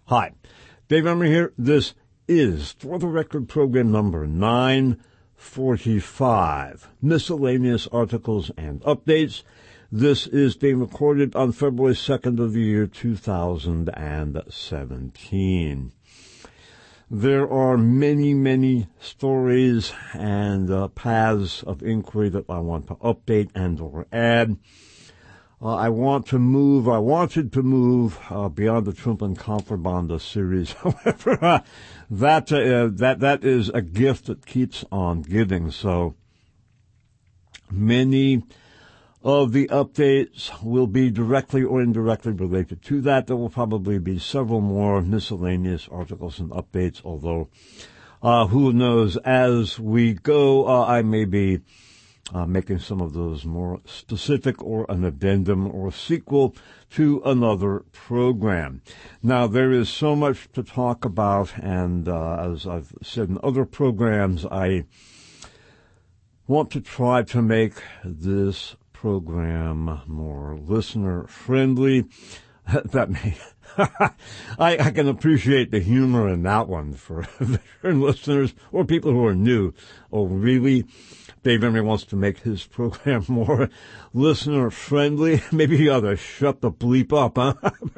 Hi, Dave Emory here. This is, for the record, program number 945, Miscellaneous Articles and Updates. This is being recorded on February 2nd of the year 2017. There are many stories and paths of inquiry that I want to update and or add. I wanted to move beyond the Trump and Contrabanda series. However, that is a gift that keeps on giving. So many of the updates will be directly or indirectly related to that. There will probably be several more miscellaneous articles and updates, although who knows, as we go, I may be making some of those more specific or an addendum or sequel to another program. Now, there is so much to talk about, and as I've said in other programs, I want to try to make this program more listener-friendly. That may... I can appreciate the humor in that one for veteran listeners or people who are new. Oh, really? Dave Emory wants to make his program more listener-friendly. Maybe he ought to shut the bleep up, huh?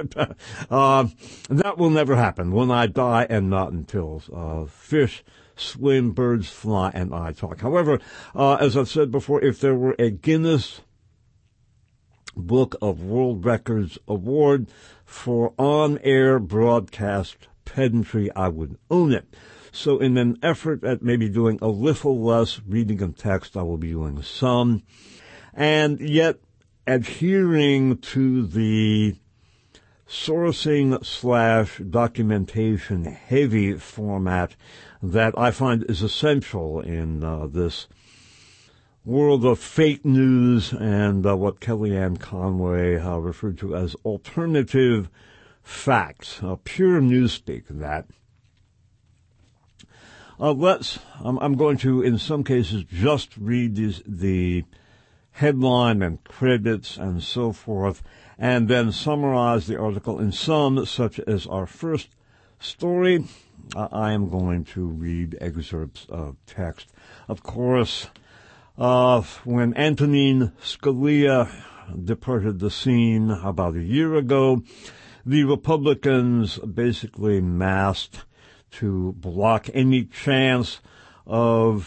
That will never happen when I die, and not until fish swim, birds fly, and I talk. However, as I've said before, if there were a Guinness Book of World Records award for on-air broadcast pedantry, I would own it. So in an effort at maybe doing a little less reading of text, I will be doing some, and yet adhering to the sourcing/documentation heavy format that I find is essential in this world of fake news and what Kellyanne Conway referred to as alternative facts, pure newspeak, that. I'm going to, in some cases, just read the headline and credits and so forth, and then summarize the article. In some, such as our first story, I am going to read excerpts of text. Of course, when Antonin Scalia departed the scene about a year ago, the Republicans basically massed to block any chance of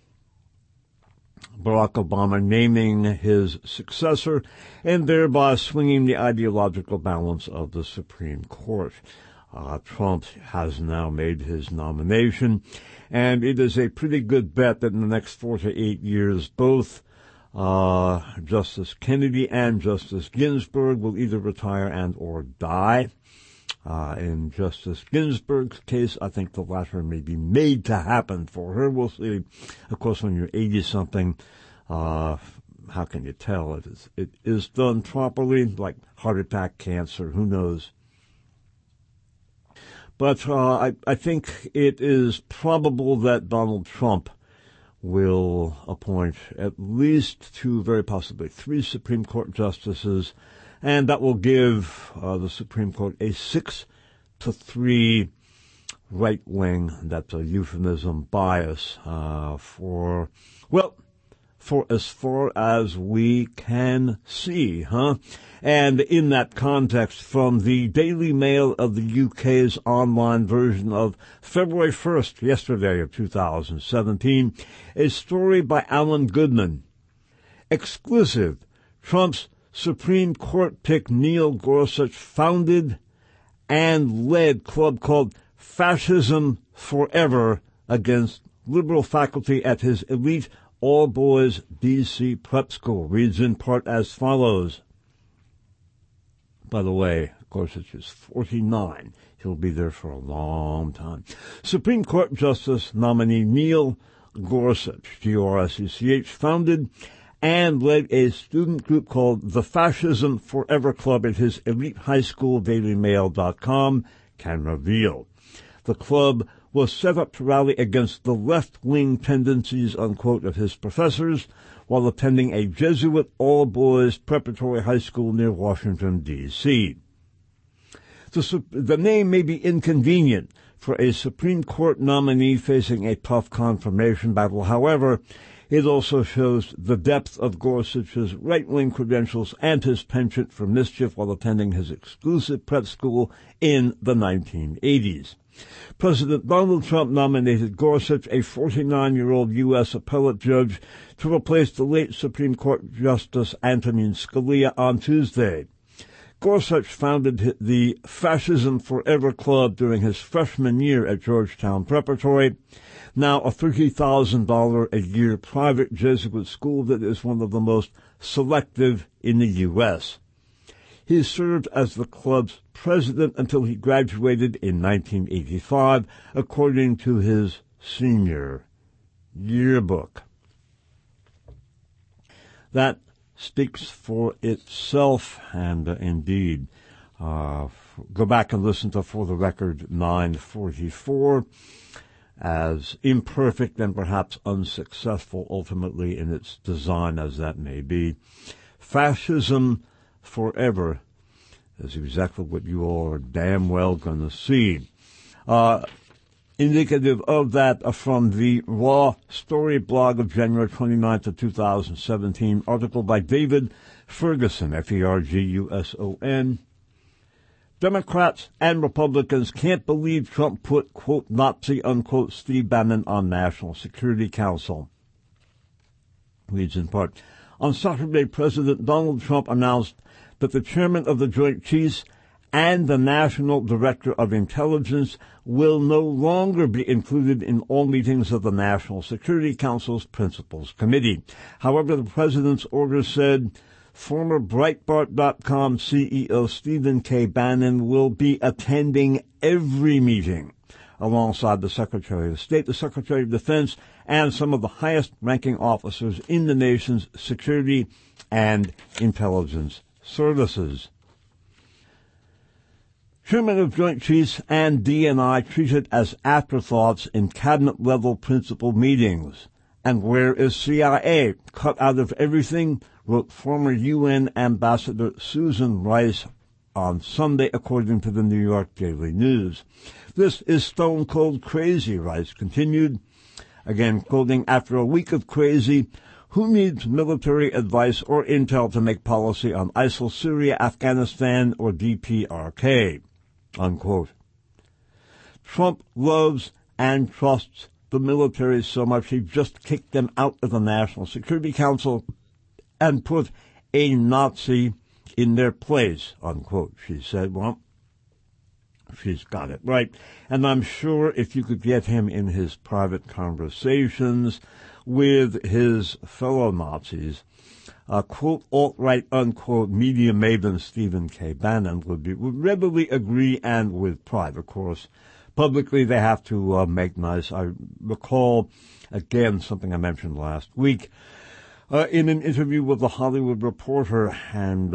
Barack Obama naming his successor and thereby swinging the ideological balance of the Supreme Court. Trump has now made his nomination, and it is a pretty good bet that in the next 4 to 8 years, both Justice Kennedy and Justice Ginsburg will either retire and or die. In Justice Ginsburg's case, I think the latter may be made to happen for her. We'll see. Of course, when you're 80-something, how can you tell? It is done properly, like heart attack, cancer, who knows? But I think it is probable that Donald Trump will appoint at least 2, very possibly 3 Supreme Court justices, and that will give the Supreme Court a 6-3 right-wing, that's a euphemism, bias for as far as we can see, And in that context, from the Daily Mail of the UK's online version of February 1st, yesterday of 2017, a story by Alan Goodman. Exclusive. Trump's Supreme Court pick Neil Gorsuch founded and led club called Fascism Forever against liberal faculty at his elite all-boys D.C. prep school. Reads in part as follows. By the way, Gorsuch is 49. He'll be there for a long time. Supreme Court Justice nominee Neil Gorsuch, G-O-R-S-U-C-H, founded and led a student group called the Fascism Forever Club at his elite high school, DailyMail.com, can reveal. The club was set up to rally against the left-wing tendencies, unquote, of his professors while attending a Jesuit all-boys preparatory high school near Washington, D.C. The name may be inconvenient for a Supreme Court nominee facing a tough confirmation battle. However, it also shows the depth of Gorsuch's right-wing credentials and his penchant for mischief while attending his exclusive prep school in the 1980s. President Donald Trump nominated Gorsuch, a 49-year-old U.S. appellate judge, to replace the late Supreme Court Justice Antonin Scalia on Tuesday. Gorsuch founded the Fascism Forever Club during his freshman year at Georgetown Preparatory, now a $30,000 a year private Jesuit school that is one of the most selective in the U.S. He served as the club's president until he graduated in 1985, according to his senior yearbook. That speaks for itself, and indeed, go back and listen to For the Record 944, as imperfect and perhaps unsuccessful ultimately in its design as that may be. Fascism Forever is exactly what you all are damn well going to see. Indicative of that from the Raw Story blog of January 29th of 2017, article by David Ferguson, Ferguson. Democrats and Republicans can't believe Trump put, quote, Nazi, unquote, Steve Bannon on National Security Council. Reads in part, on Saturday, President Donald Trump announced that the chairman of the Joint Chiefs and the National Director of Intelligence will no longer be included in all meetings of the National Security Council's Principals Committee. However, the president's order said former Breitbart.com CEO Stephen K. Bannon will be attending every meeting alongside the Secretary of State, the Secretary of Defense, and some of the highest-ranking officers in the nation's security and intelligence services. Chairman of Joint Chiefs and DNI treated as afterthoughts in cabinet-level principal meetings. And where is CIA? Cut out of everything, wrote former UN Ambassador Susan Rice on Sunday, according to the New York Daily News. This is stone-cold crazy, Rice continued. Again, quoting, after a week of crazy, who needs military advice or intel to make policy on ISIL, Syria, Afghanistan, or DPRK? Unquote. Trump loves and trusts the military so much he just kicked them out of the National Security Council and put a Nazi in their place, unquote, she said. Well, she's got it right. And I'm sure if you could get him in his private conversations with his fellow Nazis, quote, alt-right, unquote, media maven Stephen K. Bannon would readily agree, and with pride, of course. Publicly, they have to make nice. I recall, again, something I mentioned last week, in an interview with The Hollywood Reporter, and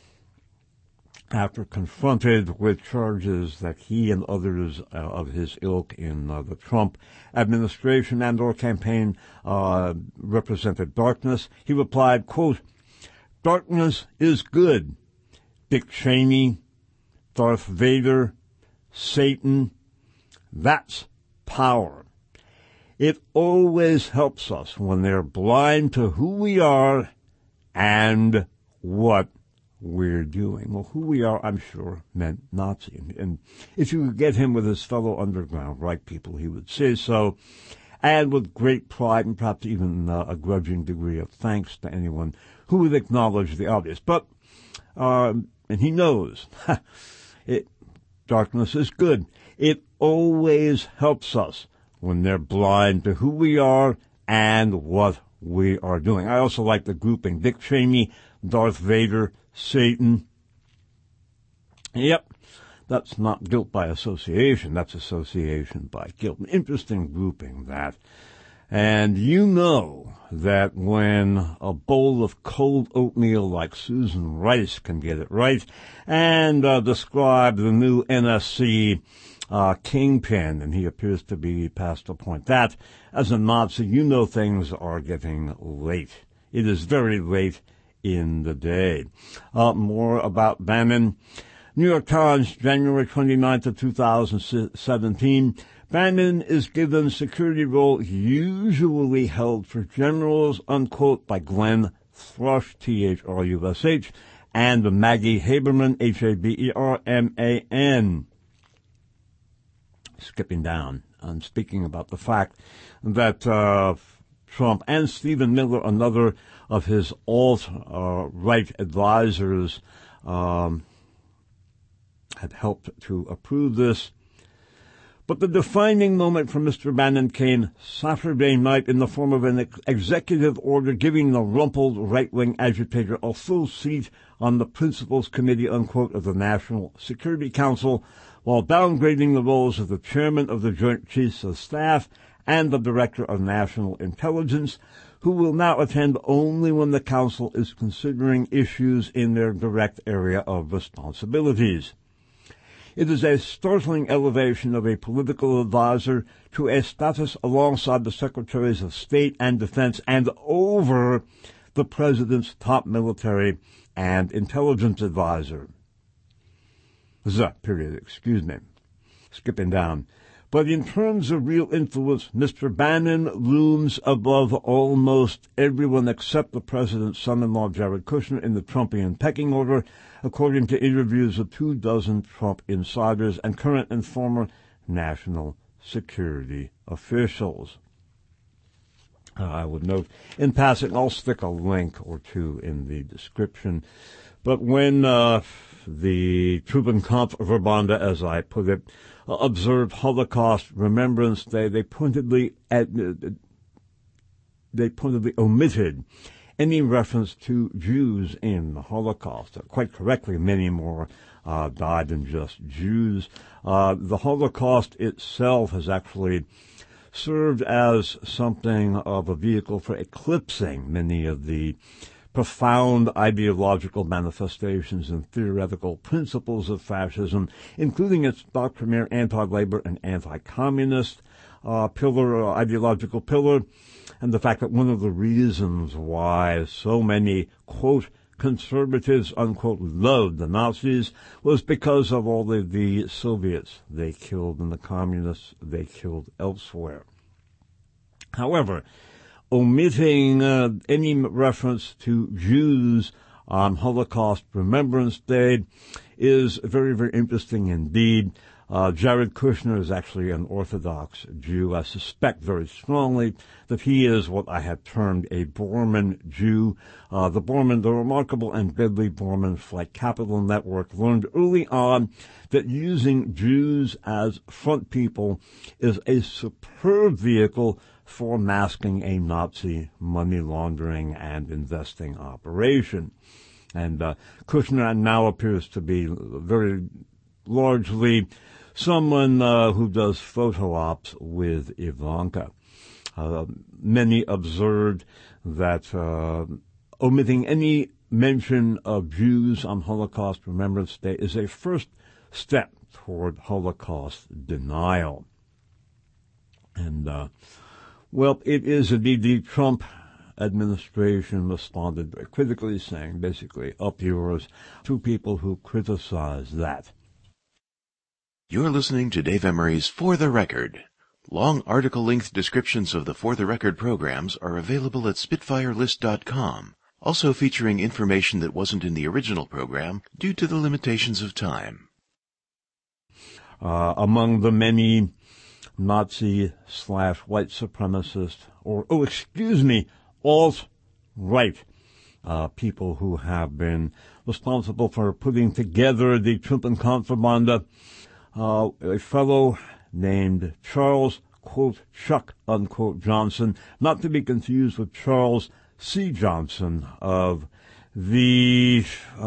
after confronted with charges that he and others of his ilk in the Trump administration and or campaign represented darkness, he replied, quote, darkness is good. Dick Cheney, Darth Vader, Satan, that's power. It always helps us when they're blind to who we are and what we're doing. Well, who we are, I'm sure, meant Nazi. And if you could get him with his fellow underground right people, he would say so, and with great pride and perhaps even a grudging degree of thanks to anyone who would acknowledge the obvious. But, and he knows, darkness is good. It always helps us when they're blind to who we are and what we are doing. I also like the grouping Dick Cheney, Darth Vader, Satan. Yep, that's not guilt by association. That's association by guilt. An interesting grouping, that. And you know that when a bowl of cold oatmeal like Susan Rice can get it right and describe the new NSC kingpin, and he appears to be past the point, that as a Nazi, you know things are getting late. It is very late in the day. More about Bannon. New York Times, January 29th of 2017. Bannon is given security role usually held for generals, unquote, by Glenn Thrush, Thrush, and Maggie Haberman, Haberman. Skipping down, I'm speaking about the fact that Trump and Stephen Miller, another of his alt-right advisors, had helped to approve this. But the defining moment for Mr. Bannon came Saturday night in the form of an executive order giving the rumpled right-wing agitator a full seat on the Principals Committee, unquote, of the National Security Council, while downgrading the roles of the chairman of the Joint Chiefs of Staff and the Director of National Intelligence, who will now attend only when the Council is considering issues in their direct area of responsibilities. It is a startling elevation of a political advisor to a status alongside the Secretaries of State and Defense and over the President's top military and intelligence advisor. Skipping down. But in terms of real influence, Mr. Bannon looms above almost everyone except the president's son-in-law, Jared Kushner, in the Trumpian pecking order, according to interviews with 24 Trump insiders and current and former national security officials. I would note, in passing, I'll stick a link or two in the description, but when the Truppenkampfverbände, as I put it, observed Holocaust Remembrance Day, they pointedly omitted any reference to Jews in the Holocaust. Quite correctly, many more died than just Jews. The Holocaust itself has actually served as something of a vehicle for eclipsing many of the profound ideological manifestations and theoretical principles of fascism, including its doctrinaire anti-labor and anti-communist ideological pillar, and the fact that one of the reasons why so many, quote, conservatives, unquote, loved the Nazis was because of all of the Soviets they killed and the communists they killed elsewhere. However, omitting any reference to Jews on Holocaust Remembrance Day is very, very interesting indeed. Jared Kushner is actually an Orthodox Jew. I suspect very strongly that he is what I have termed a Borman Jew. The remarkable and deadly Borman Flight Capital Network learned early on that using Jews as front people is a superb vehicle for masking a Nazi money laundering and investing operation. And Kushner now appears to be very largely someone who does photo ops with Ivanka. Many observed that omitting any mention of Jews on Holocaust Remembrance Day is a first step toward Holocaust denial. And well, it is indeed the Trump administration responded very critically, saying basically, up yours, to people who criticize that. You're listening to Dave Emery's For the Record. Long article-length descriptions of the For the Record programs are available at SpitfireList.com, also featuring information that wasn't in the original program due to the limitations of time. Among the many Nazi/white supremacist, alt-right people who have been responsible for putting together the Truppenkampfverbände, a fellow named Charles, quote, Chuck, unquote, Johnson, not to be confused with Charles C. Johnson of the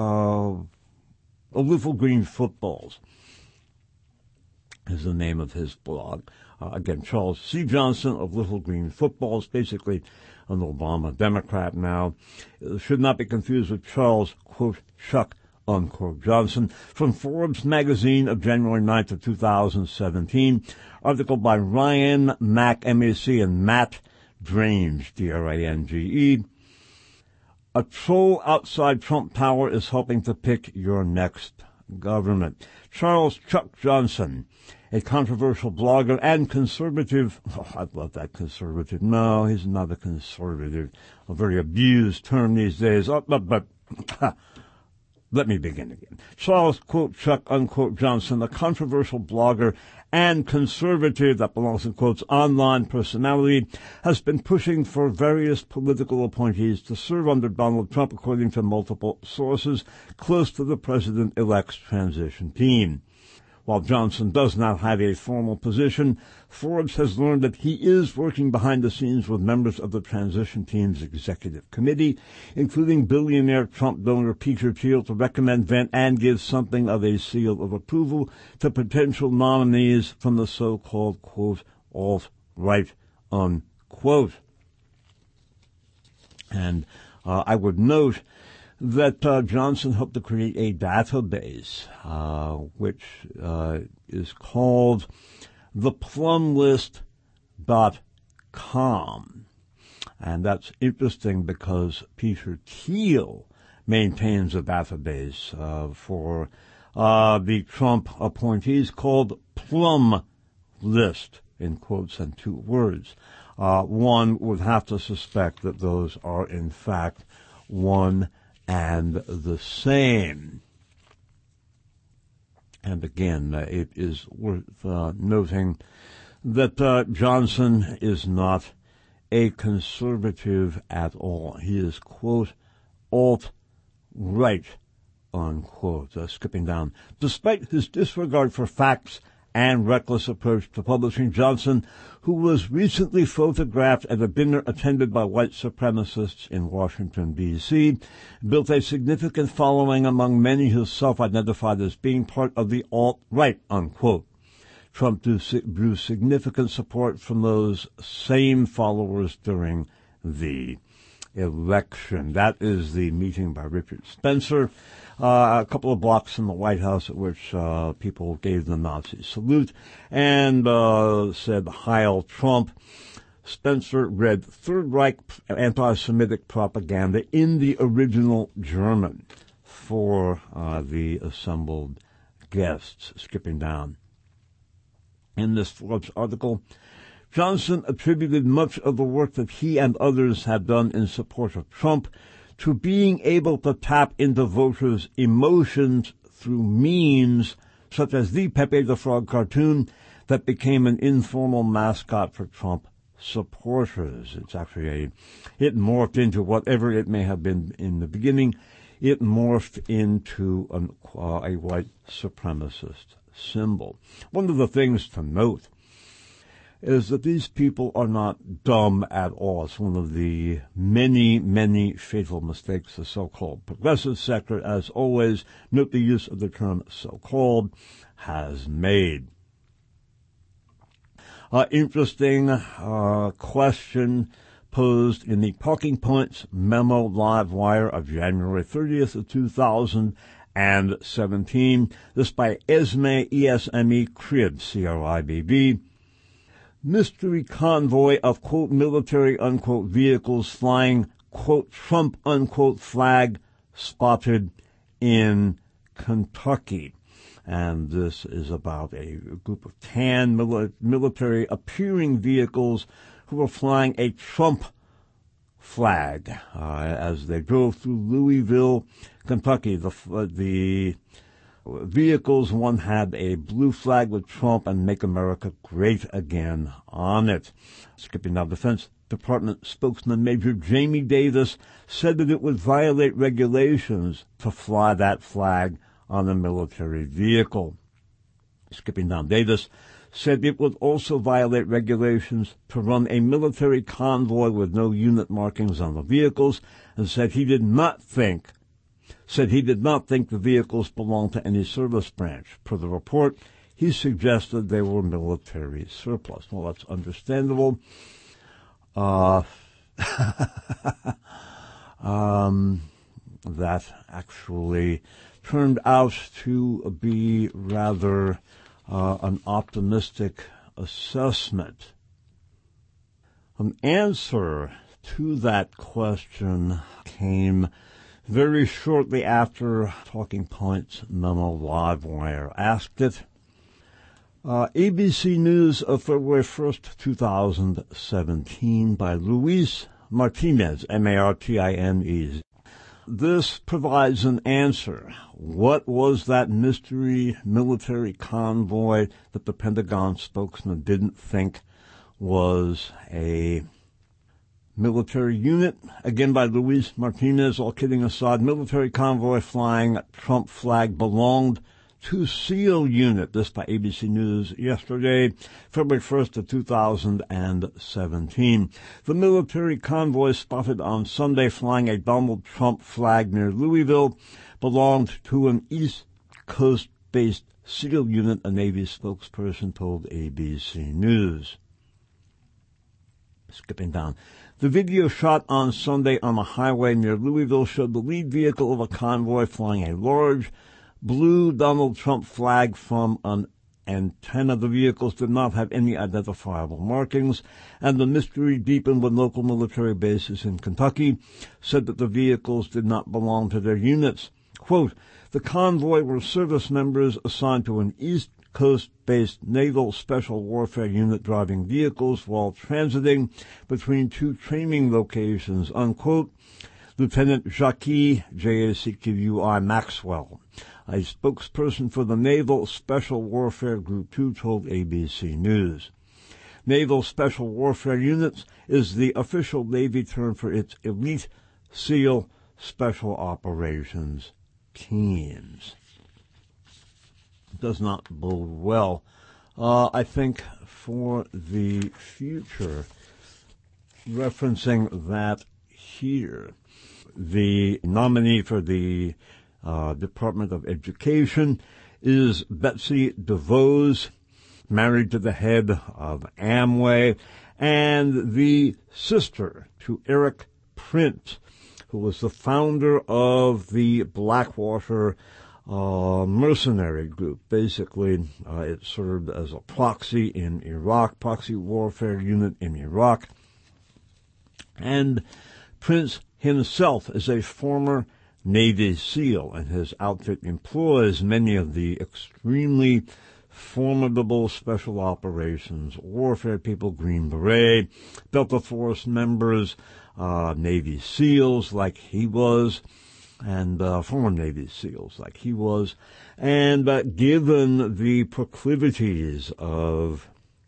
Little Green Footballs, is the name of his blog. Again, Charles C. Johnson of Little Green Footballs, basically an Obama Democrat now, should not be confused with Charles, quote, Chuck, unquote, Johnson. From Forbes magazine of January 9th of 2017, article by Ryan Mac, M-A-C, and Matt Drange, D-R-A-N-G-E. A troll outside Trump Tower is hoping to pick your next government. Charles Chuck Johnson, a controversial blogger and conservative. Oh, I love that conservative. No, he's not a conservative. A very abused term these days. But let me begin again. Charles, quote, Chuck, unquote, Johnson, a controversial blogger and conservative, that belongs in quotes, online personality, has been pushing for various political appointees to serve under Donald Trump, according to multiple sources close to the president-elect's transition team. While Johnson does not have a formal position, Forbes has learned that he is working behind the scenes with members of the transition team's executive committee, including billionaire Trump donor Peter Thiel, to recommend, vent, and give something of a seal of approval to potential nominees from the so-called, quote, alt-right, unquote. And I would note that Johnson hoped to create a database, which is called theplumlist.com. And that's interesting because Peter Thiel maintains a database for the Trump appointees called Plum List, in quotes and two words. One would have to suspect that those are, in fact, one and the same. And again, it is worth noting that Johnson is not a conservative at all. He is, quote, alt-right, unquote. Skipping down. Despite his disregard for facts and reckless approach to publishing, Johnson, who was recently photographed at a dinner attended by white supremacists in Washington, D.C., built a significant following among many who self-identified as being part of the alt-right, unquote. Trump drew significant support from those same followers during the election. That is the meeting by Richard Spencer, a couple of blocks from the White House, at which people gave the Nazi salute and said, "Heil Trump." Spencer read Third Reich anti-Semitic propaganda in the original German for the assembled guests. Skipping down. In this Forbes article, Johnson attributed much of the work that he and others have done in support of Trump to being able to tap into voters' emotions through memes such as the Pepe the Frog cartoon that became an informal mascot for Trump supporters. It's actually it morphed into whatever it may have been in the beginning. It morphed into a white supremacist symbol. One of the things to note is that these people are not dumb at all. It's one of the many, many fatal mistakes the so-called progressive sector, as always, note the use of the term so-called, has made. Interesting question posed in the Talking Points Memo Live Wire of January 30th of 2017. This by Esme, E-S-M-E, Cribb, C-R-I-B-B. Mystery convoy of, quote, military, unquote, vehicles flying, quote, Trump, unquote, flag spotted in Kentucky. And this is about a group of tan military appearing vehicles who were flying a Trump flag as they drove through Louisville, Kentucky. The vehicles, one had a blue flag with Trump and Make America Great Again on it. Skipping now, Defense Department spokesman Major Jamie Davis said that it would violate regulations to fly that flag on a military vehicle. Skipping down, Davis said it would also violate regulations to run a military convoy with no unit markings on the vehicles, and said he did not think the vehicles belonged to any service branch. Per the report, he suggested they were military surplus. Well, that's understandable. That actually turned out to be rather an optimistic assessment. An answer to that question came very shortly after Talking Points Memo Livewire asked it. ABC News of February 1st, 2017 by Luis Martinez, M-A-R-T-I-N-E. This provides an answer. What was that mystery military convoy that the Pentagon spokesman didn't think was a military unit? Again by Luis Martinez. All kidding aside, military convoy flying Trump flag belonged to SEAL unit. This by ABC News yesterday, February 1st of 2017. The military convoy spotted on Sunday flying a Donald Trump flag near Louisville belonged to an East Coast-based SEAL unit, a Navy spokesperson told ABC News. Skipping down. The video shot on Sunday on a highway near Louisville showed the lead vehicle of a convoy flying a large blue Donald Trump flag from an antenna. The vehicles did not have any identifiable markings, and the mystery deepened when local military bases in Kentucky said that the vehicles did not belong to their units. Quote, the convoy were service members assigned to an East Coast-based Naval Special Warfare Unit driving vehicles while transiting between two training locations, unquote. Lieutenant Jacqui, J-A-C-Q-U-I, Maxwell, a spokesperson for the Naval Special Warfare Group 2, told ABC News. Naval Special Warfare Units is the official Navy term for its elite SEAL Special Operations teams. Does not bode well, I think, for the future. Referencing that here, the nominee for the Department of Education is Betsy DeVos, married to the head of Amway, and the sister to Erik Prince, who was the founder of the Blackwater mercenary group. Basically, it served as a proxy in Iraq, proxy warfare unit in Iraq. And Prince himself is a former Navy SEAL, and his outfit employs many of the extremely formidable special operations warfare people, Green Beret, Delta Force members, Navy SEALs like he was, and former Navy SEALs like he was. And given the proclivities of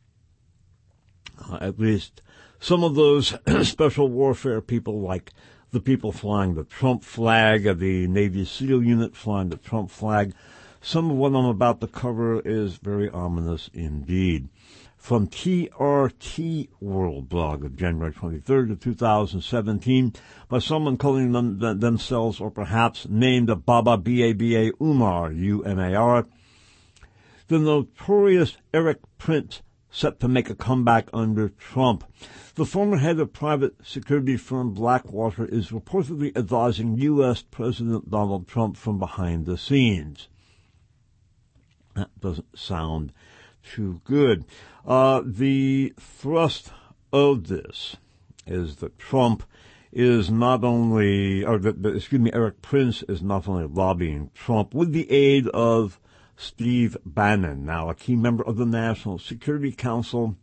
at least some of those special warfare people, like the people flying the Trump flag, the Navy SEAL unit flying the Trump flag, some of what I'm about to cover is very ominous indeed. From TRT World blog of January 23rd of 2017 by someone calling themselves or perhaps named Baba, B-A-B-A, Umar, U-M-A-R. The notorious Erik Prince set to make a comeback under Trump. The former head of private security firm Blackwater is reportedly advising U.S. President Donald Trump from behind the scenes. That doesn't sound too good. The thrust of this is that Trump is not only, Erik Prince is not only lobbying Trump with the aid of Steve Bannon, now a key member of the National Security Council.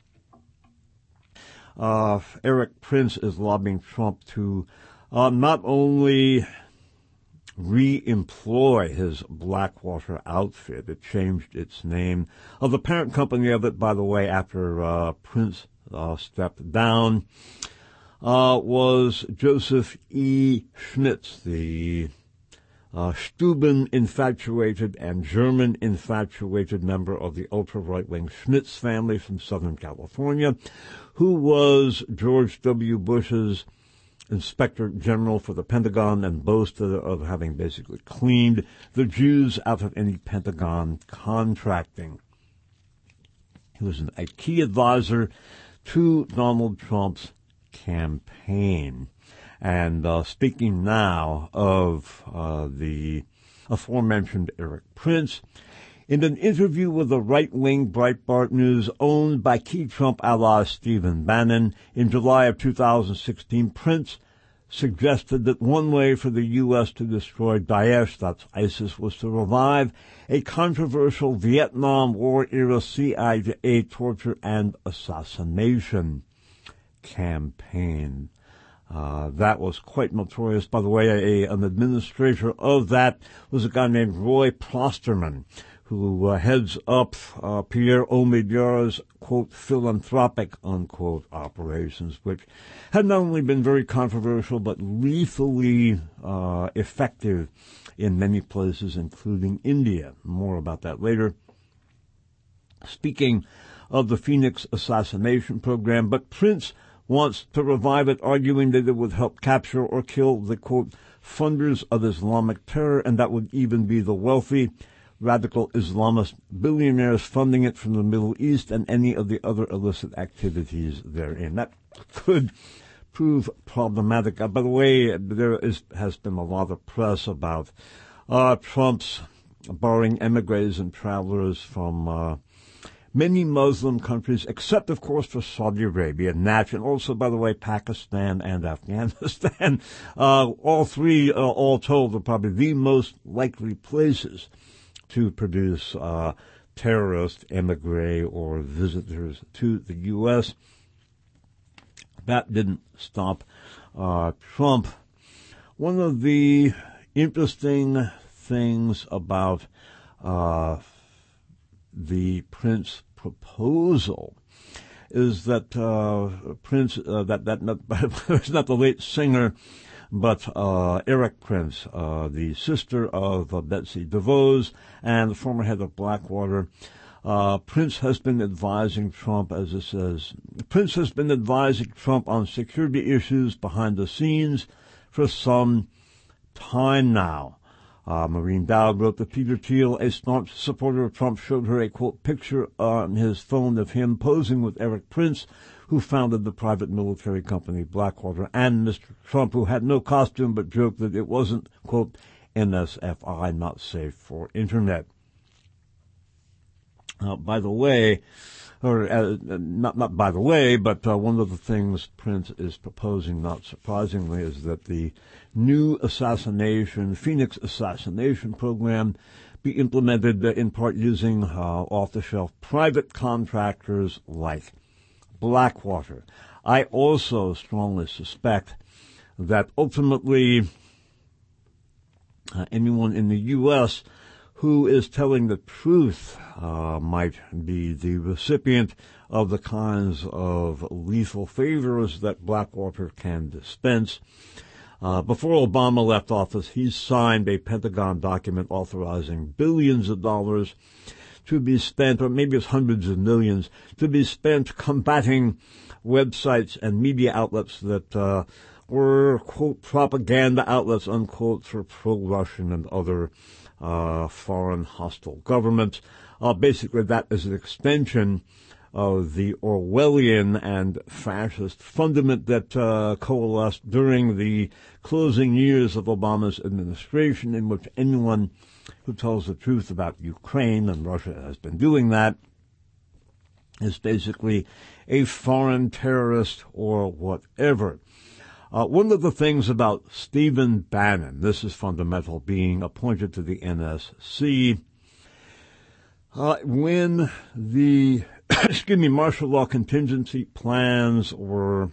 Erik Prince is lobbying Trump to not only re-employ his Blackwater outfit. It changed its name. The parent company of it, by the way, after Prince stepped down, was Joseph E. Schmitz, the Stuben-infatuated and German-infatuated member of the ultra-right-wing Schmitz family from Southern California, who was George W. Bush's Inspector General for the Pentagon and boasted of having basically cleaned the Jews out of any Pentagon contracting. He was a key advisor to Donald Trump's campaign. And speaking now of the aforementioned Erik Prince, in an interview with the right-wing Breitbart News owned by key Trump ally Stephen Bannon in July of 2016, Prince suggested that one way for the U.S. to destroy Daesh, that's ISIS, was to revive a controversial Vietnam War-era CIA torture and assassination campaign. That was quite notorious. By the way, an administrator of that was a guy named Roy Plosterman, who heads up Pierre Omidyar's, quote, philanthropic, unquote, operations, which had not only been very controversial, but lethally effective in many places, including India. More about that later. Speaking of the Phoenix assassination program, but Prince wants to revive it, arguing that it would help capture or kill the, quote, funders of Islamic terror, and that would even be the wealthy radical Islamist billionaires funding it from the Middle East and any of the other illicit activities therein. That could prove problematic. By the way, there has been a lot of press about Trump's barring emigres and travelers from many Muslim countries, except, of course, for Saudi Arabia, and also, by the way, Pakistan and Afghanistan. All three, all told, are probably the most likely places to produce terrorist, emigre, or visitors to the U.S. That didn't stop Trump. One of the interesting things about the Prince proposal is that Prince, it's not the late singer, but Erik Prince, the sister of Betsy DeVos and the former head of Blackwater. Prince has been advising Trump, as it says, Prince has been advising Trump on security issues behind the scenes for some time now. Maureen Dowd wrote that Peter Thiel, a staunch supporter of Trump, showed her a, quote, picture on his phone of him posing with Erik Prince, who founded the private military company Blackwater, and Mr. Trump, who had no costume but joked that it wasn't, quote, NSFI, not safe for Internet. By the way, or not by the way, but one of the things Prince is proposing, not surprisingly, is that the new Phoenix assassination program be implemented in part using off-the-shelf private contractors like Blackwater. I also strongly suspect that ultimately anyone in the U.S. who is telling the truth might be the recipient of the kinds of lethal favors that Blackwater can dispense. Before Obama left office, he signed a Pentagon document authorizing billions of dollars to be spent, or maybe it's hundreds of millions, to be spent combating websites and media outlets that were, quote, propaganda outlets, unquote, for pro-Russian and other foreign hostile governments. Basically, that is an extension of the Orwellian and fascist fundament that coalesced during the closing years of Obama's administration, in which anyone who tells the truth about Ukraine, and Russia has been doing that, is basically a foreign terrorist or whatever. One of the things about Stephen Bannon, this is fundamental, being appointed to the NSC, when the martial law contingency plans were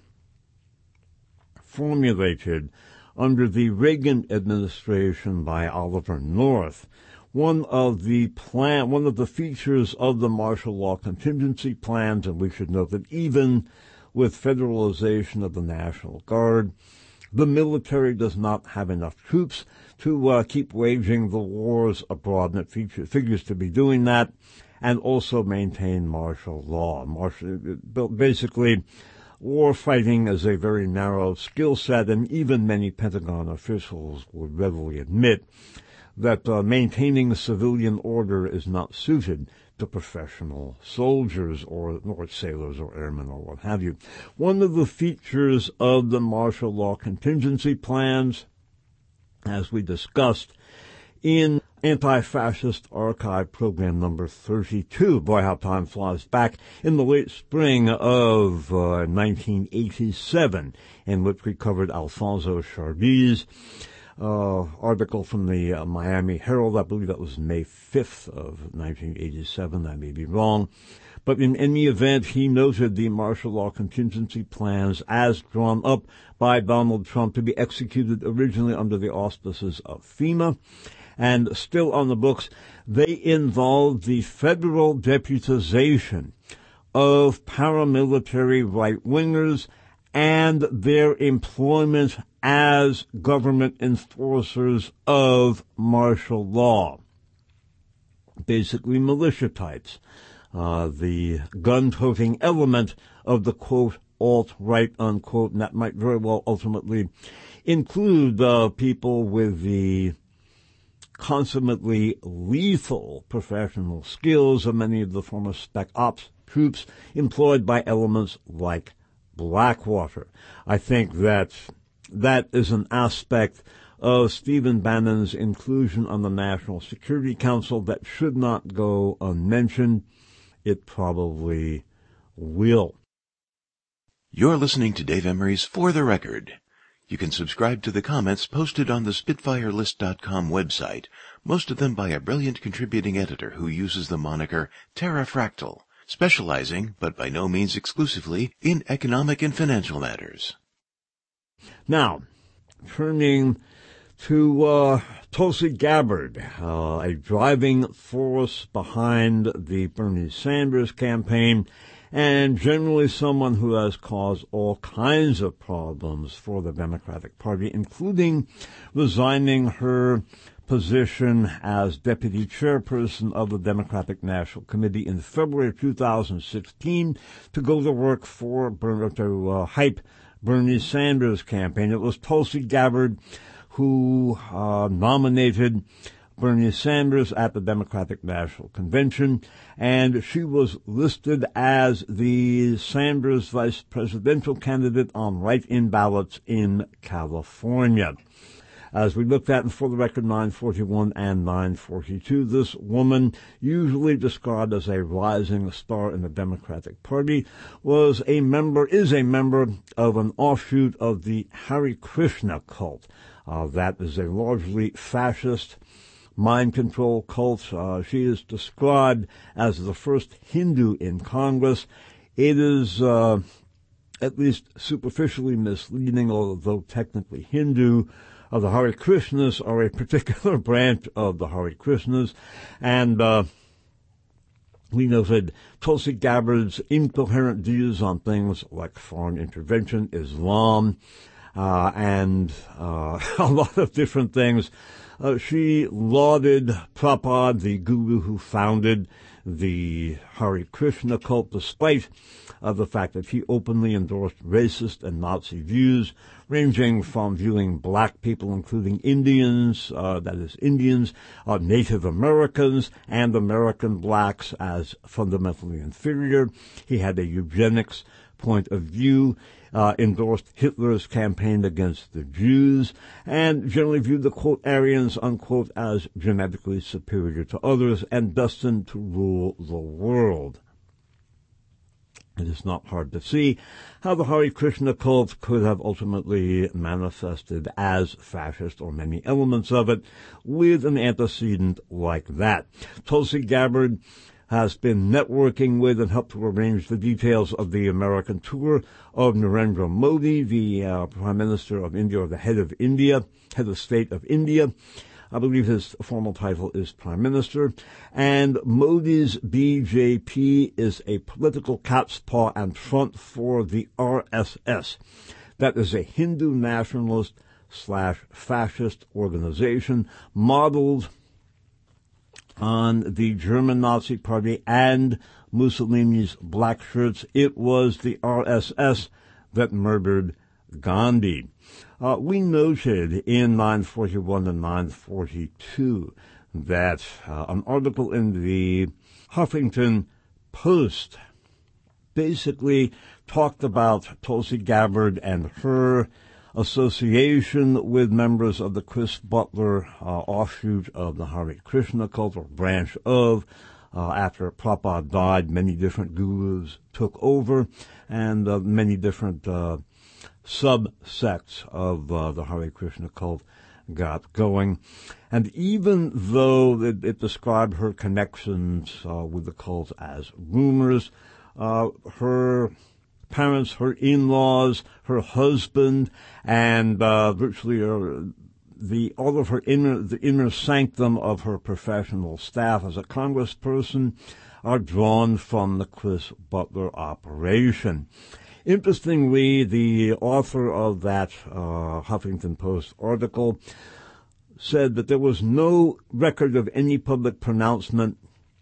formulated under the Reagan administration by Oliver North, one of the features of the martial law contingency plans, and we should note that even with federalization of the National Guard, the military does not have enough troops to keep waging the wars abroad, and it figures to be doing that, and also maintain martial law. Basically, war fighting is a very narrow skill set, and even many Pentagon officials would readily admit that maintaining civilian order is not suited to professional soldiers or sailors or airmen or what have you. One of the features of the martial law contingency plans, as we discussed, in Anti-Fascist Archive Program number 32. Boy, how time flies back, in the late spring of 1987, in which we covered Alfonso Charby's article from the Miami Herald. I believe that was May 5th of 1987. I may be wrong. But in any event, he noted the martial law contingency plans as drawn up by Donald Trump to be executed originally under the auspices of FEMA, and still on the books. They involved the federal deputization of paramilitary right-wingers and their employment as government enforcers of martial law. Basically militia types. The gun-toting element of the, quote, alt-right, unquote, and that might very well ultimately include people with the consummately lethal professional skills of many of the former Spec Ops troops employed by elements like Blackwater. I think that is an aspect of Stephen Bannon's inclusion on the National Security Council that should not go unmentioned. It probably will. You're listening to Dave Emery's For the Record. You can subscribe to the comments posted on the SpitfireList.com website, most of them by a brilliant contributing editor who uses the moniker Terrafractal, specializing, but by no means exclusively, in economic and financial matters. Now, turning to Tulsi Gabbard, a driving force behind the Bernie Sanders campaign, and generally someone who has caused all kinds of problems for the Democratic Party, including resigning her position as deputy chairperson of the Democratic National Committee in February of 2016 to go to work for to hype Bernie Sanders' campaign. It was Tulsi Gabbard who nominated Bernie Sanders at the Democratic National Convention, and she was listed as the Sanders vice presidential candidate on write-in ballots in California. As we looked at in For the Record 941 and 942, this woman, usually described as a rising star in the Democratic Party, is a member of an offshoot of the Hare Krishna cult. That is a largely fascist mind control cult. She is described as the first Hindu in Congress. It is at least superficially misleading, although technically Hindu. The Hare Krishnas are a particular branch of the Hare Krishnas, and we noted Tulsi Gabbard's incoherent views on things like foreign intervention, Islam, and a lot of different things. She lauded Prabhupada, the guru who founded the Hare Krishna cult, despite the fact that he openly endorsed racist and Nazi views, ranging from viewing black people, including Indians, Native Americans, and American blacks as fundamentally inferior. He had a eugenics point of view, endorsed Hitler's campaign against the Jews, and generally viewed the, quote, Aryans, unquote, as genetically superior to others and destined to rule the world. It is not hard to see how the Hare Krishna cult could have ultimately manifested as fascist, or many elements of it, with an antecedent like that. Tulsi Gabbard has been networking with and helped to arrange the details of the American tour of Narendra Modi, the Prime Minister of India, or the head of state of India. I believe his formal title is Prime Minister. And Modi's BJP is a political cat's paw and front for the RSS. That is a Hindu nationalist / fascist organization modeled on the German Nazi Party and Mussolini's black shirts. It was the RSS that murdered Gandhi. We noted in 941 and 942 that an article in the Huffington Post basically talked about Tulsi Gabbard and her association with members of the Chris Butler offshoot of the Hare Krishna cult, or branch of. After Prabhupada died, many different gurus took over, and many different subsects of the Hare Krishna cult got going. And even though it described her connections with the cult as rumors, her parents, her in-laws, her husband, and virtually all of the inner sanctum of her professional staff as a congressperson are drawn from the Chris Butler operation. Interestingly, the author of that Huffington Post article said that there was no record of any public pronouncement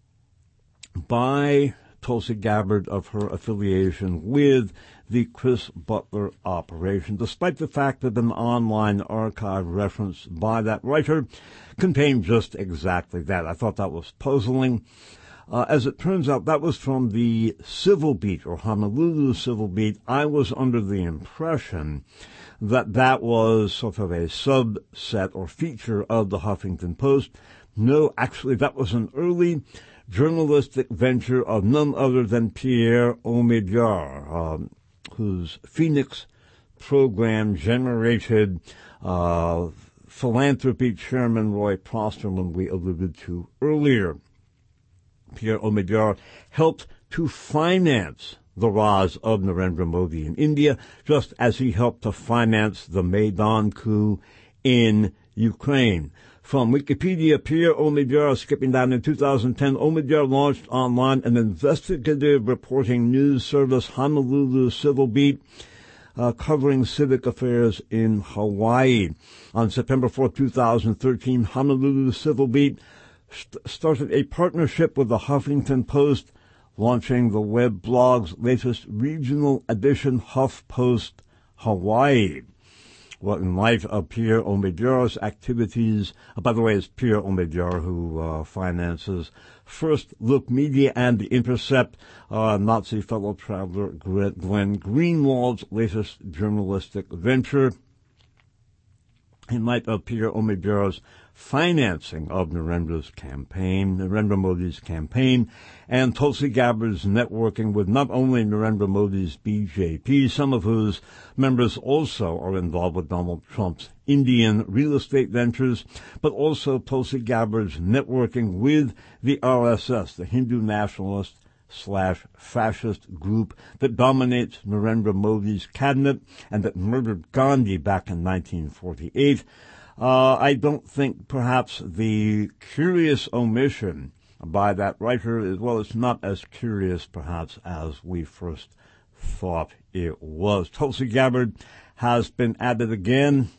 by Tulsi Gabbard of her affiliation with the Chris Butler operation, despite the fact that an online archive referenced by that writer contained just exactly that. I thought that was puzzling. As it turns out, that was from the Civil Beat, or Honolulu Civil Beat. I was under the impression that that was sort of a subset or feature of the Huffington Post. No, actually, that was an early journalistic venture of none other than Pierre Omidyar, whose Phoenix program generated philanthropy chairman Roy Prosterman we alluded to earlier. Pierre Omidyar helped to finance the rise of Narendra Modi in India, just as he helped to finance the Maidan coup in Ukraine. From Wikipedia, Pierre Omidyar, skipping down in 2010, Omidyar launched online an investigative reporting news service, Honolulu Civil Beat, covering civic affairs in Hawaii. On September 4, 2013, Honolulu Civil Beat started a partnership with the Huffington Post, launching the web blog's latest regional edition, HuffPost Hawaii. Well, in light of Pierre Omidyar's activities, by the way, it's Pierre Omidyar who finances First Look Media and The Intercept, Nazi fellow traveler Glenn Greenwald's latest journalistic venture. In light of Pierre Omidyar's financing of Narendra Modi's campaign, and Tulsi Gabbard's networking with not only Narendra Modi's BJP, some of whose members also are involved with Donald Trump's Indian real estate ventures, but also Tulsi Gabbard's networking with the RSS, the Hindu nationalist / fascist group that dominates Narendra Modi's cabinet and that murdered Gandhi back in 1948. I don't think perhaps the curious omission by that writer it's not as curious perhaps as we first thought it was. Tulsi Gabbard has been at it again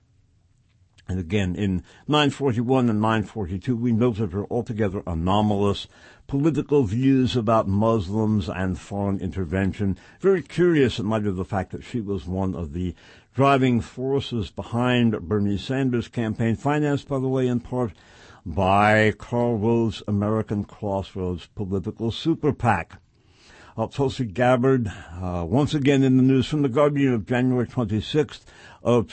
and again. In 941 and 942, we noted her altogether anomalous political views about Muslims and foreign intervention. Very curious in light of the fact that she was one of the driving forces behind Bernie Sanders' campaign, financed, by the way, in part by Karl Rove's American Crossroads political super PAC. Tulsi Gabbard, once again in the news from The Guardian of January 26th of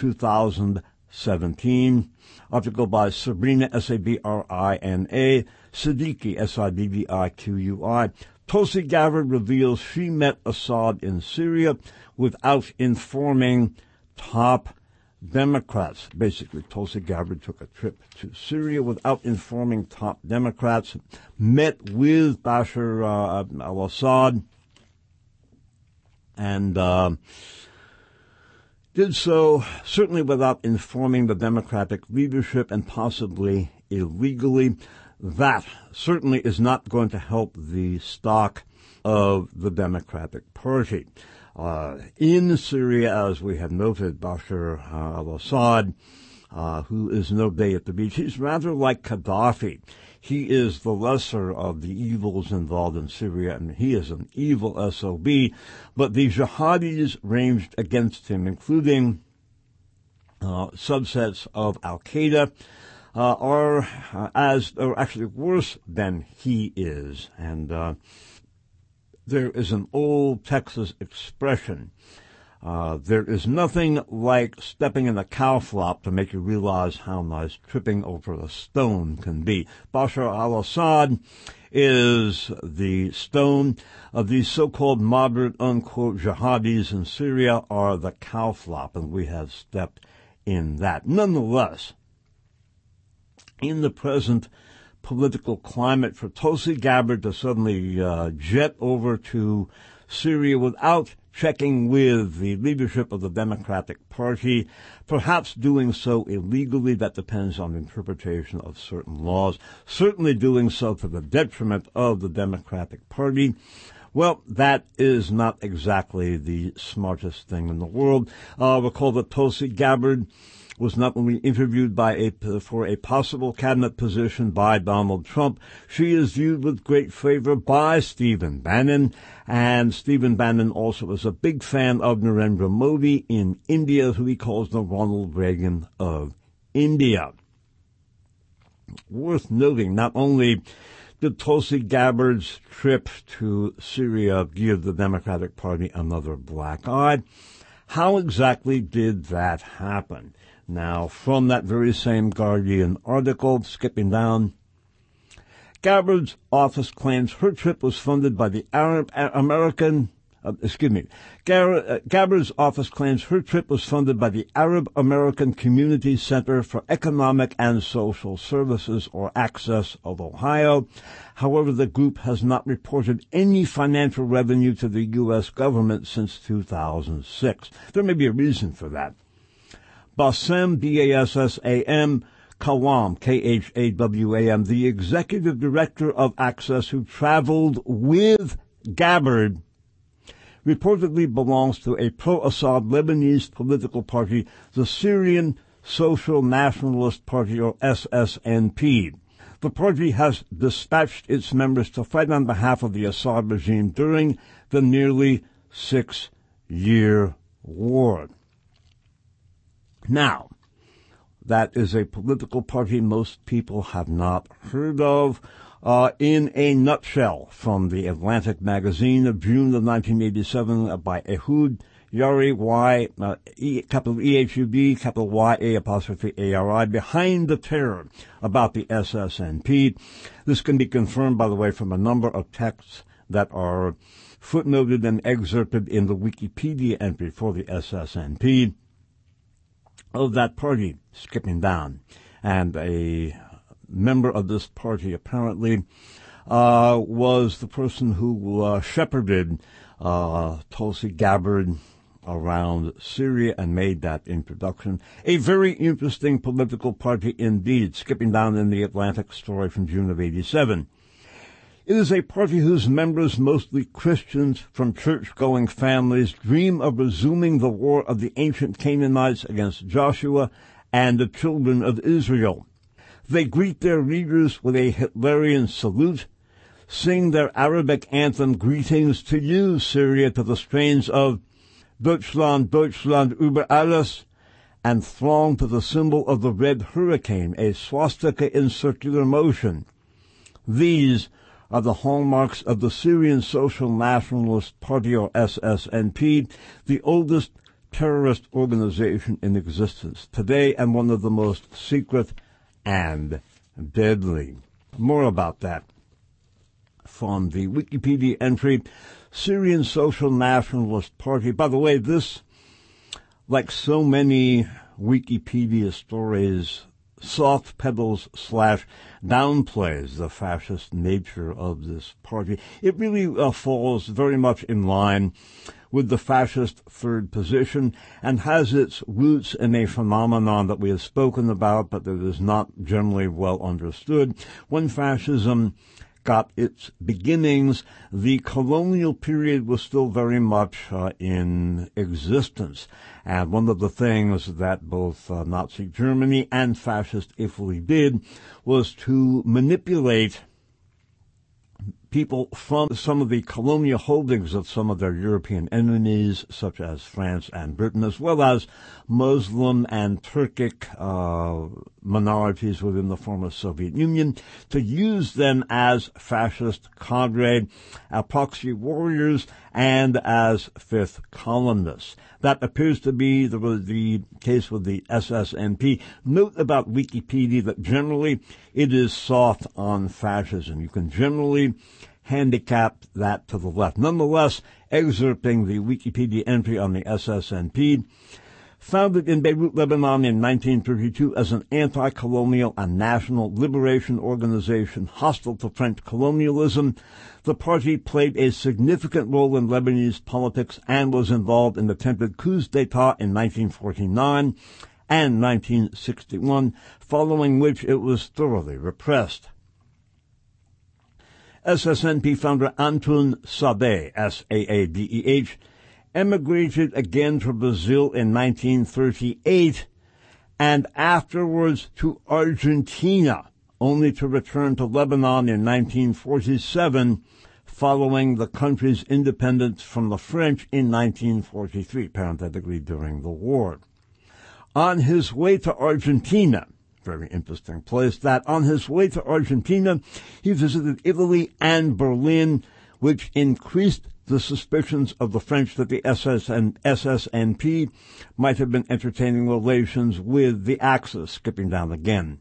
2017. Article by Sabrina, Sabrina, Siddiqui, Siddiqui. Tulsi Gabbard reveals she met Assad in Syria without informing top Democrats. Basically, Tulsi Gabbard took a trip to Syria without informing top Democrats, met with Bashar al-Assad, and did so certainly without informing the Democratic leadership and possibly illegally. That certainly is not going to help the stock of the Democratic Party. In Syria, as we have noted, Bashar al-Assad, who is no day at the beach, he's rather like Gaddafi. He is the lesser of the evils involved in Syria, and he is an evil SOB. But the jihadis ranged against him, including subsets of Al-Qaeda, are actually worse than he is. And there is an old Texas expression There is nothing like stepping in a cow flop to make you realize how nice tripping over a stone can be. Bashar al-Assad is the stone. Of these so-called moderate, unquote, jihadis in Syria are the cow flop, and we have stepped in that. Nonetheless, in the present political climate, for Tulsi Gabbard to suddenly jet over to Syria without checking with the leadership of the Democratic Party, perhaps doing so illegally, that depends on interpretation of certain laws, certainly doing so to the detriment of the Democratic Party. Well, that is not exactly the smartest thing in the world. Recall that Tulsi Gabbard was not only interviewed for a possible cabinet position by Donald Trump. She is viewed with great favor by Stephen Bannon, and Stephen Bannon also is a big fan of Narendra Modi in India, who he calls the Ronald Reagan of India. Worth noting, not only did Tulsi Gabbard's trip to Syria give the Democratic Party another black eye, how exactly did that happen? Now, from that very same Guardian article, skipping down, Gabbard's office claims her trip was funded by the Gabbard's office claims her trip was funded by the Arab American Community Center for Economic and Social Services, or Access, of Ohio. However, the group has not reported any financial revenue to the U.S. government since 2006. There may be a reason for that. Bassem, B-A-S-S-A-M, Kawam, K-H-A-W-A-M, the executive director of Access, who traveled with Gabbard, reportedly belongs to a pro-Assad Lebanese political party, the Syrian Social Nationalist Party, or SSNP. The party has dispatched its members to fight on behalf of the Assad regime during the nearly 6-year war. Now, that is a political party most people have not heard of. In a nutshell, from the Atlantic magazine of June of 1987 by Ehud Yari, capital E-H-U-D, capital Y-A apostrophe A-R-I, Behind the Terror, about the SSNP. This can be confirmed, by the way, from a number of texts that are footnoted and excerpted in the Wikipedia entry for the SSNP. Of that party, skipping down, and a member of this party apparently was the person who shepherded Tulsi Gabbard around Syria and made that introduction. A very interesting political party indeed, skipping down in the Atlantic story from June of 87. It is a party whose members, mostly Christians from church-going families, dream of resuming the war of the ancient Canaanites against Joshua and the children of Israel. They greet their leaders with a Hitlerian salute, sing their Arabic anthem, Greetings to You, Syria, to the strains of Deutschland, Deutschland über alles, and throng to the symbol of the red hurricane, a swastika in circular motion. These are the hallmarks of the Syrian Social Nationalist Party, or SSNP, the oldest terrorist organization in existence today and one of the most secret and deadly. More about that from the Wikipedia entry, Syrian Social Nationalist Party. By the way, this, like so many Wikipedia stories, soft pedals / downplays the fascist nature of this party. It really falls very much in line with the fascist third position and has its roots in a phenomenon that we have spoken about but that is not generally well understood. When fascism got its beginnings, the colonial period was still very much in existence. And one of the things that both Nazi Germany and fascist Italy did was to manipulate people from some of the colonial holdings of some of their European enemies, such as France and Britain, as well as Muslim and Turkic minorities within the former Soviet Union, to use them as fascist cadre, proxy warriors, and as fifth columnists. That appears to be the case with the SSNP. Note about Wikipedia that generally it is soft on fascism. You can generally handicap that to the left. Nonetheless, excerpting the Wikipedia entry on the SSNP, founded in Beirut, Lebanon in 1932 as an anti-colonial and national liberation organization hostile to French colonialism, the party played a significant role in Lebanese politics and was involved in attempted coups d'etat in 1949 and 1961, following which it was thoroughly repressed. SSNP founder Antoun Saadeh, S-A-A-D-E-H, emigrated again to Brazil in 1938 and afterwards to Argentina, only to return to Lebanon in 1947 following the country's independence from the French in 1943, parenthetically during the war. On his way to Argentina, very interesting place, that on his way to Argentina, he visited Italy and Berlin, which increased the suspicions of the French that the SSNP might have been entertaining relations with the Axis, skipping down again.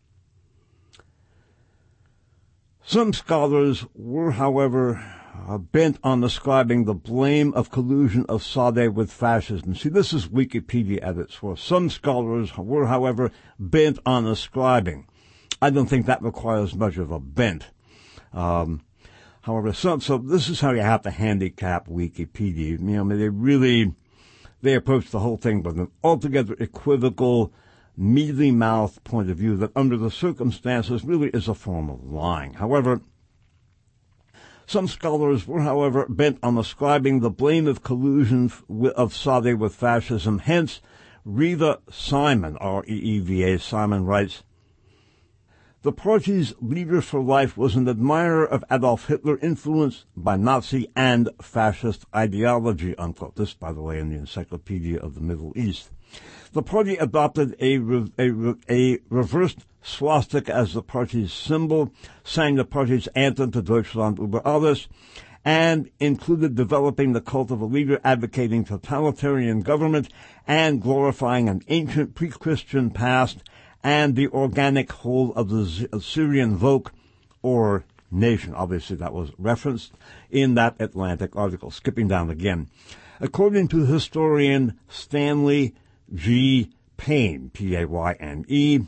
Some scholars were, however, bent on ascribing the blame of collusion of Saadeh with fascism. See, this is Wikipedia at its worst. Some scholars were, however, bent on ascribing. I don't think that requires much of a bent. However, so this is how you have to handicap Wikipedia. They approach the whole thing with an altogether equivocal, mealy-mouthed point of view that under the circumstances really is a form of lying. However, some scholars were, however, bent on ascribing the blame of collusion of Saadeh with fascism. Hence, Reva Simon, R-E-E-V-A, Simon writes, "The party's leader for life was an admirer of Adolf Hitler, influenced by Nazi and fascist ideology," unquote. This, by the way, in the Encyclopedia of the Middle East. The party adopted a reversed swastika as the party's symbol, sang the party's anthem to Deutschland über alles, and included developing the cult of a leader advocating totalitarian government and glorifying an ancient pre-Christian past and the organic whole of the Syrian Volk, or nation. Obviously, that was referenced in that Atlantic article. Skipping down again. According to historian Stanley G. Payne, P-A-Y-N-E,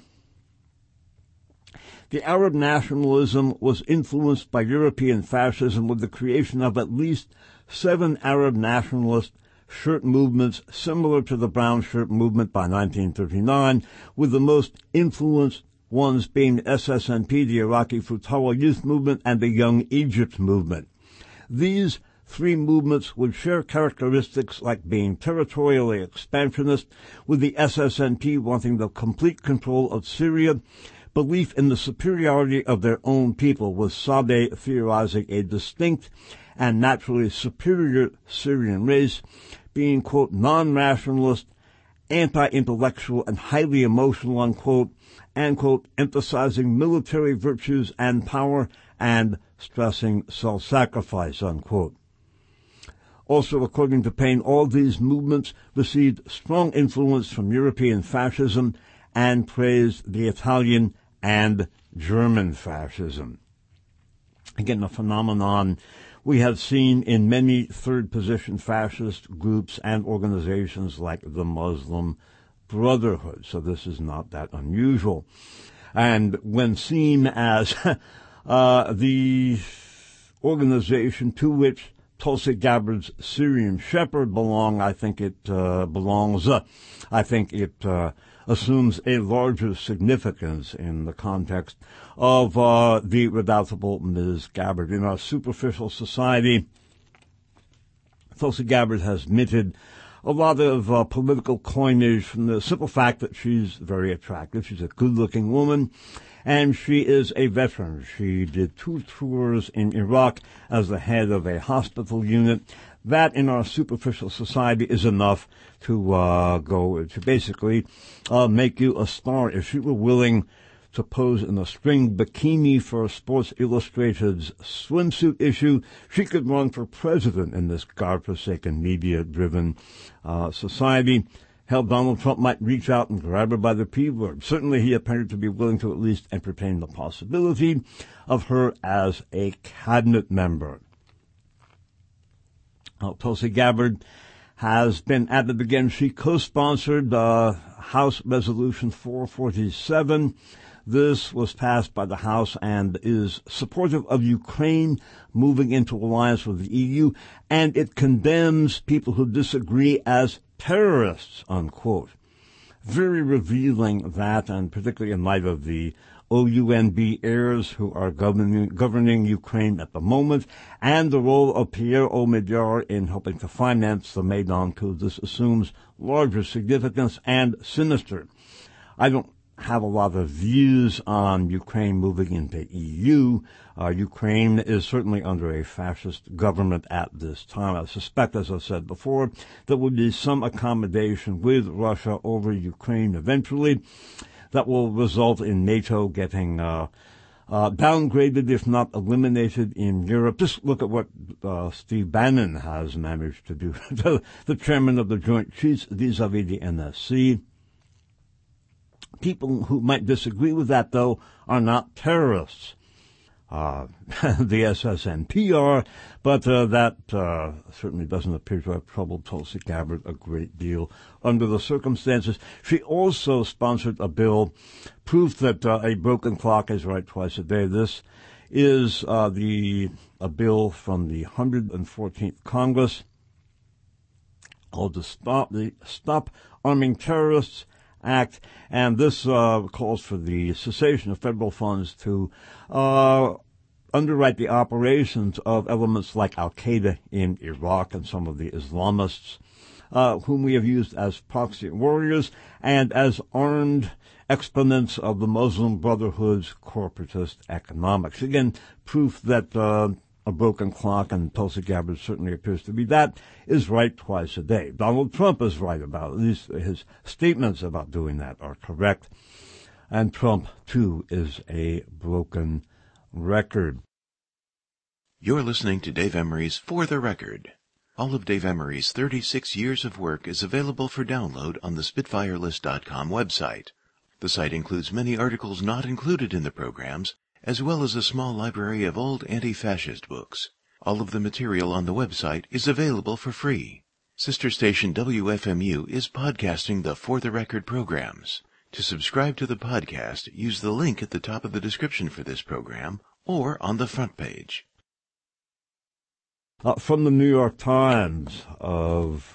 the Arab nationalism was influenced by European fascism with the creation of at least 7 Arab nationalist shirt movements similar to the brown shirt movement by 1939, with the most influenced ones being the SSNP, the Iraqi Futawa Youth Movement, and the Young Egypt Movement. These 3 movements would share characteristics like being territorially expansionist, with the SSNP wanting the complete control of Syria, belief in the superiority of their own people, with Saadeh theorizing a distinct and naturally superior Syrian race, being, quote, non-rationalist, anti-intellectual, and highly emotional, unquote, and, quote, emphasizing military virtues and power and stressing self-sacrifice, unquote. Also, according to Payne, all these movements received strong influence from European fascism and praised the Italian and German fascism. Again, a phenomenon we have seen in many third-position fascist groups and organizations like the Muslim Brotherhood, so this is not that unusual. And when seen as the organization to which Tulsi Gabbard's Syrian Shepherd belong, I think it assumes a larger significance in the context of the redoubtable Ms. Gabbard. In our superficial society, Tulsi Gabbard has minted a lot of political coinage from the simple fact that she's very attractive. She's a good-looking woman, and she is a veteran. She did 2 tours in Iraq as the head of a hospital unit. That, in our superficial society, is enough to basically make you a star. If she were willing to pose in a string bikini for Sports Illustrated's swimsuit issue, she could run for president in this godforsaken, media-driven society. Hell, Donald Trump might reach out and grab her by the P-word. Certainly he appeared to be willing to at least entertain the possibility of her as a cabinet member. Tulsi Gabbard has been at it again. She co-sponsored House Resolution 447. This was passed by the House and is supportive of Ukraine moving into alliance with the EU, and it condemns people who disagree as terrorists, unquote. Very revealing, that, and particularly in light of the OUNB heirs who are governing Ukraine at the moment, and the role of Pierre Omidyar in helping to finance the Maidan coup. This assumes larger significance and sinister. I don't have a lot of views on Ukraine moving into EU. Ukraine is certainly under a fascist government at this time. I suspect, as I've said before, there will be some accommodation with Russia over Ukraine eventually that will result in NATO getting downgraded, if not eliminated, in Europe. Just look at what Steve Bannon has managed to do, the chairman of the Joint Chiefs vis-a-vis the NSC. People who might disagree with that, though, are not terrorists. The SSNP are, but that certainly doesn't appear to have troubled Tulsi Gabbard a great deal under the circumstances. She also sponsored a bill, proof that a broken clock is right twice a day. This is a bill from the 114th Congress called the Stop Arming Terrorists Act, and this calls for the cessation of federal funds to underwrite the operations of elements like Al-Qaeda in Iraq and some of the Islamists whom we have used as proxy warriors and as armed exponents of the Muslim Brotherhood's corporatist economics. Again, proof that a broken clock, and Tulsi Gabbard certainly appears to be that, is right twice a day. Donald Trump is right about it. At least his statements about doing that are correct. And Trump, too, is a broken record. You're listening to Dave Emery's For the Record. All of Dave Emery's 36 years of work is available for download on the SpitfireList.com website. The site includes many articles not included in the programs, as well as a small library of old anti-fascist books. All of the material on the website is available for free. Sister station WFMU is podcasting the For the Record programs. To subscribe to the podcast, use the link at the top of the description for this program or on the front page. From the New York Times of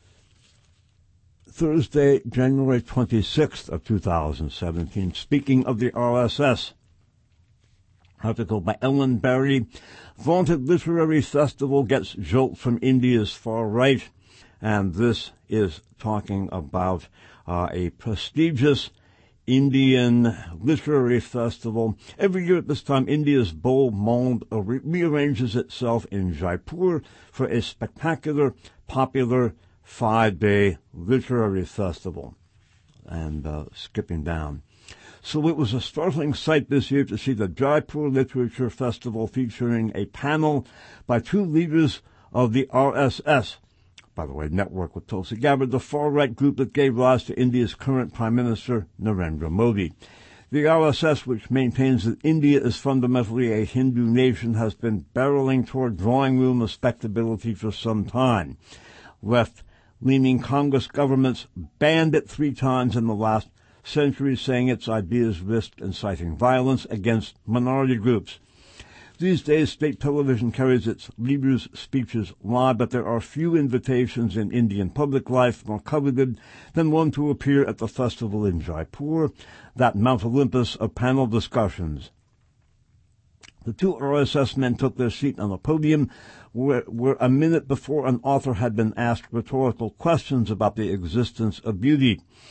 Thursday, January 26th of 2017, speaking of the RSS, article by Ellen Barry, vaunted literary festival gets jolt from India's far right. And this is talking about a prestigious Indian literary festival. Every year at this time, India's Beau Monde rearranges itself in Jaipur for a spectacular, popular 5-day literary festival. And skipping down. So it was a startling sight this year to see the Jaipur Literature Festival featuring a panel by 2 leaders of the RSS, by the way, network with Tulsi Gabbard, the far-right group that gave rise to India's current Prime Minister, Narendra Modi. The RSS, which maintains that India is fundamentally a Hindu nation, has been barreling toward drawing room respectability for some time. Left-leaning Congress governments banned it 3 times in the last century, saying its ideas risked inciting violence against minority groups. These days, state television carries its leaders' speeches live, but there are few invitations in Indian public life more coveted than one to appear at the festival in Jaipur, that Mount Olympus of panel discussions. The 2 RSS men took their seat on the podium where a minute before an author had been asked rhetorical questions about the existence of beauty.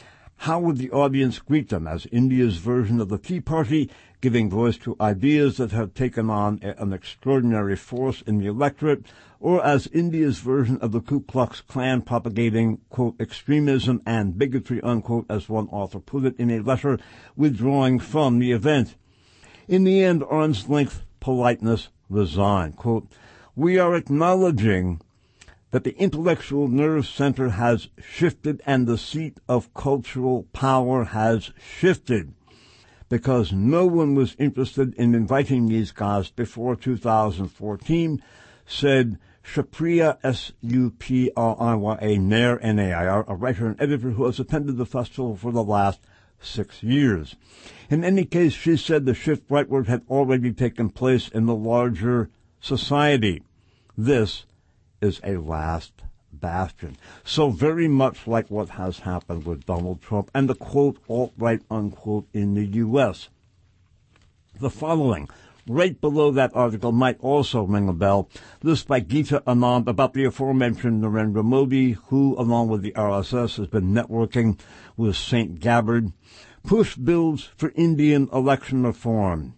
How would the audience greet them, as India's version of the Tea Party, giving voice to ideas that have taken on an extraordinary force in the electorate, or as India's version of the Ku Klux Klan propagating, quote, extremism and bigotry, unquote, as one author put it in a letter withdrawing from the event? In the end, arm's length politeness resigned. Quote, we are acknowledging that the intellectual nerve center has shifted and the seat of cultural power has shifted, because no one was interested in inviting these guys before 2014, said Supriya, S-U-P-R-I-Y-A, Nair, N-A-I-R, a writer and editor who has attended the festival for the last 6 years. In any case, she said the shift rightward had already taken place in the larger society. This is a last bastion. So very much like what has happened with Donald Trump and the, quote, alt-right, unquote, in the U.S. The following, right below that article, might also ring a bell. This by Geeta Anand about the aforementioned Narendra Modi, who, along with the RSS, has been networking with St. Gabbard. Push bills for Indian election reform.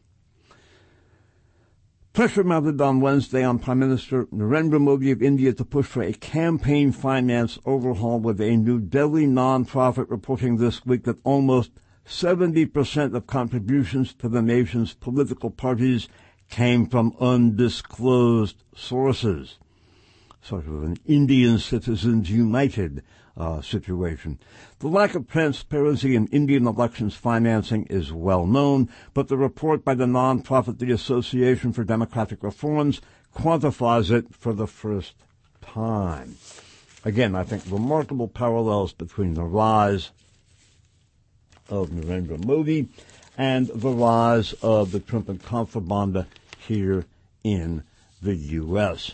Pressure mounted on Wednesday on Prime Minister Narendra Modi of India to push for a campaign finance overhaul, with a New Delhi non-profit reporting this week that almost 70% of contributions to the nation's political parties came from undisclosed sources. Sort of an Indian Citizens United situation. The lack of transparency in Indian elections financing is well known, but the report by the non-profit, the Association for Democratic Reforms, quantifies it for the first time. Again, I think remarkable parallels between the rise of Narendra Modi and the rise of the Trump and Contrabanda here in the U.S.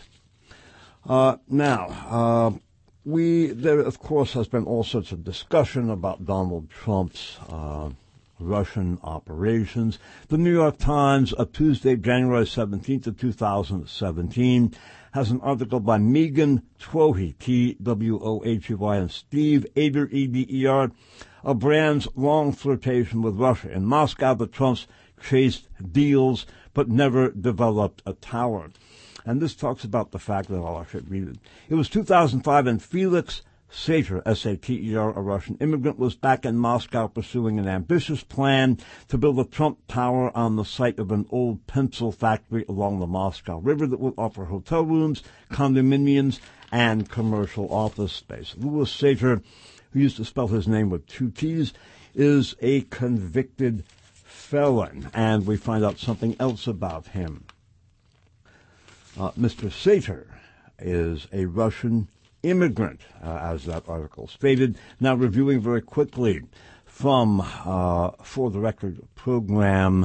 There, of course, has been all sorts of discussion about Donald Trump's Russian operations. The New York Times of Tuesday, January 17th of 2017, has an article by Megan Twohy, T-W-O-H-E-Y, and Steve Eder, E-D-E-R, of Brand's long flirtation with Russia. In Moscow, the Trumps chased deals but never developed a tower. And this talks about the fact that I'll actually read it. It was 2005, and Felix Sater, S-A-T-E-R, a Russian immigrant, was back in Moscow pursuing an ambitious plan to build a Trump Tower on the site of an old pencil factory along the Moscow River that would offer hotel rooms, condominiums, and commercial office space. Louis Sater, who used to spell his name with 2 T's, is a convicted felon, and we find out something else about him. Mr. Sater is a Russian immigrant, as that article stated. Now, reviewing very quickly from For the Record program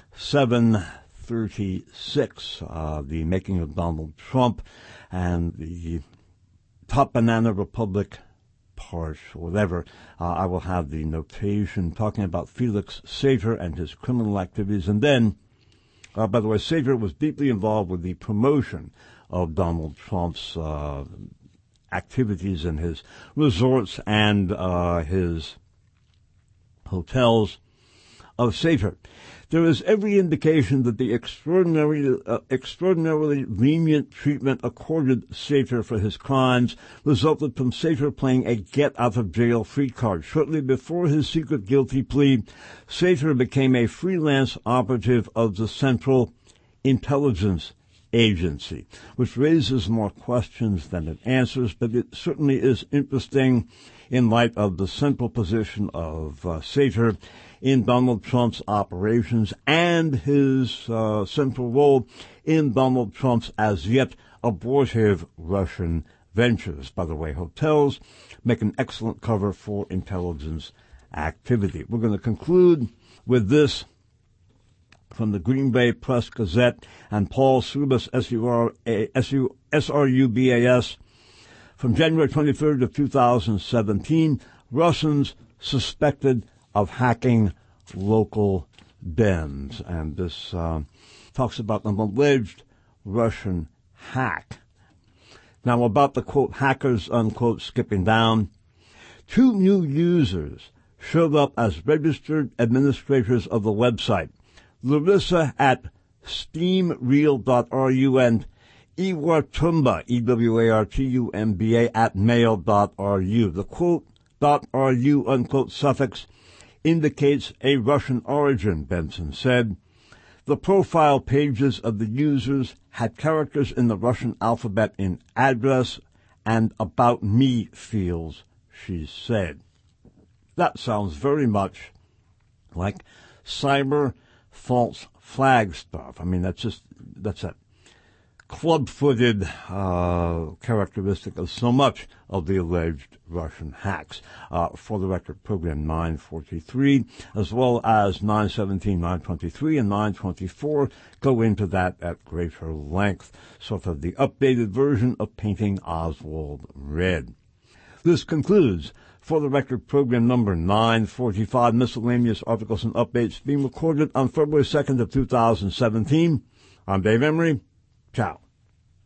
736, the making of Donald Trump and the Top Banana Republic part, or whatever. I will have the notation talking about Felix Sater and his criminal activities, and then by the way, Sater was deeply involved with the promotion of Donald Trump's activities in his resorts and his hotels of Sater. There is every indication that the extraordinarily lenient treatment accorded Sater for his crimes resulted from Sater playing a get-out-of-jail-free card. Shortly before his secret guilty plea, Sater became a freelance operative of the Central Intelligence Agency, which raises more questions than it answers, but it certainly is interesting in light of the central position of Sater in Donald Trump's operations and his central role in Donald Trump's as yet abortive Russian ventures. By the way, hotels make an excellent cover for intelligence activity. We're going to conclude with this from the Green Bay Press Gazette and Paul Srubas, S-R-U-B-A-S, from January 23rd of 2017, Russians suspected of hacking local Dems. And this talks about an alleged Russian hack. Now, about the, quote, hackers, unquote, skipping down, 2 new users showed up as registered administrators of the website. Larissa at steamreel.ru and Ewartumba, EWARTUMBA, at mail.ru. The quote, .ru, unquote, suffix indicates a Russian origin, Benson said. The profile pages of the users had characters in the Russian alphabet in address and About Me fields, she said. That sounds very much like cyber false flag stuff. I mean, that's a club-footed characteristic of so much of the alleged Russian hacks. For the record, program 943, as well as 917, 923, and 924 go into that at greater length, sort of the updated version of Painting Oswald Red. This concludes For the Record program number 945, miscellaneous articles and updates being recorded on February 2nd of 2017. I'm Dave Emery. Ciao.